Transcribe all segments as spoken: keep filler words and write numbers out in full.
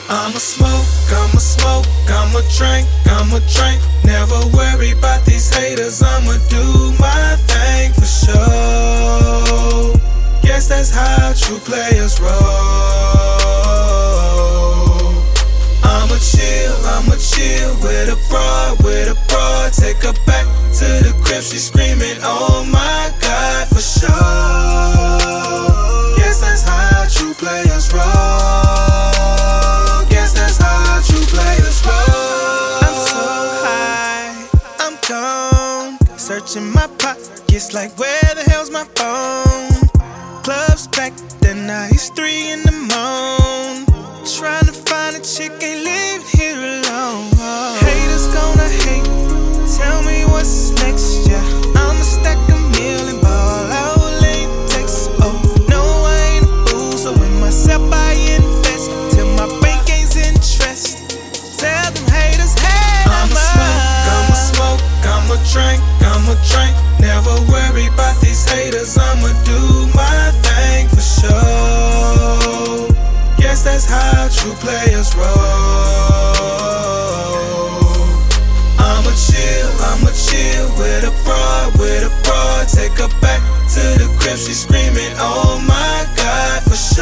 I'ma smoke, I'ma smoke, I'ma drink, I'ma drink. Never worry about these haters, I'ma do my thing for sure. Guess that's how true players roll. I'ma chill, I'ma chill with a broad, with a broad. Take her back to the crib, she screaming, oh my God, for sure. Guess that's how true players roll. Guess that's how true players roll. I'm so high, I'm gone. Searching my pockets like where the hell's my phone? Club's packed, then now it's three in the morning. Trying to find a chick, ain't leaving here alone. Haters gonna hate, tell me what's next, yeah. I'ma stack a meal and ball out late text. Oh, no, I ain't a fool, so in myself I invest till my bank gains interest. Tell them haters, hey, I'ma smoke, I'ma smoke, I'ma drink, I'ma drink. Never worry about these haters, I'ma do my thing for sure. Guess that's how true players roll. I'ma chill, I'ma chill with a broad, with a broad. Take her back to the crib, she screaming, oh my God, for sure.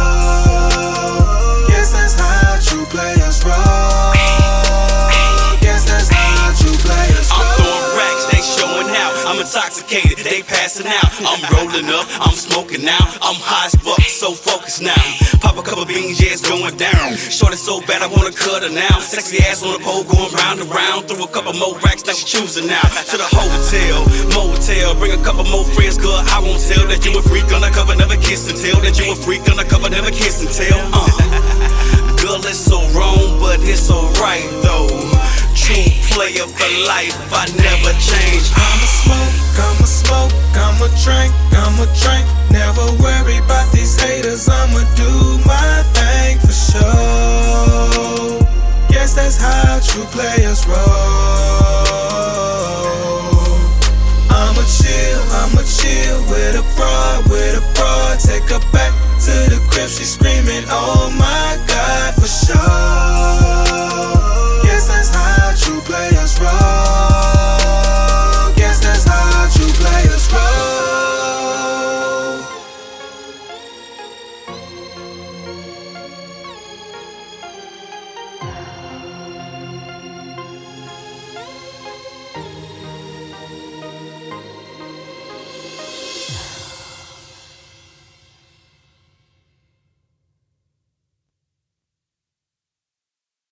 Guess that's how true players roll. Guess that's how true players roll. I'm throwing racks, they showing out. I'm intoxicated, they passing out. I'm rolling up, I'm smoking now. I'm high as fuck, so focused now. Pop a couple beans, yeah, it's going down. Shorty so bad, I wanna cut her now. Sexy ass on the pole, going round and round. Through a couple more racks, now she choosing now. To the hotel, motel, bring a couple more friends, girl. I won't tell that you a freak undercover, never kiss and tell that you a freak undercover, never kiss and tell. Uh. Girl, it's so wrong, but it's alright though. True player for life, I never change. I'ma smoke, I'ma smoke, I'ma drink, I'ma drink. Never worry about these haters, I'ma do my thing for sure. Guess that's how true players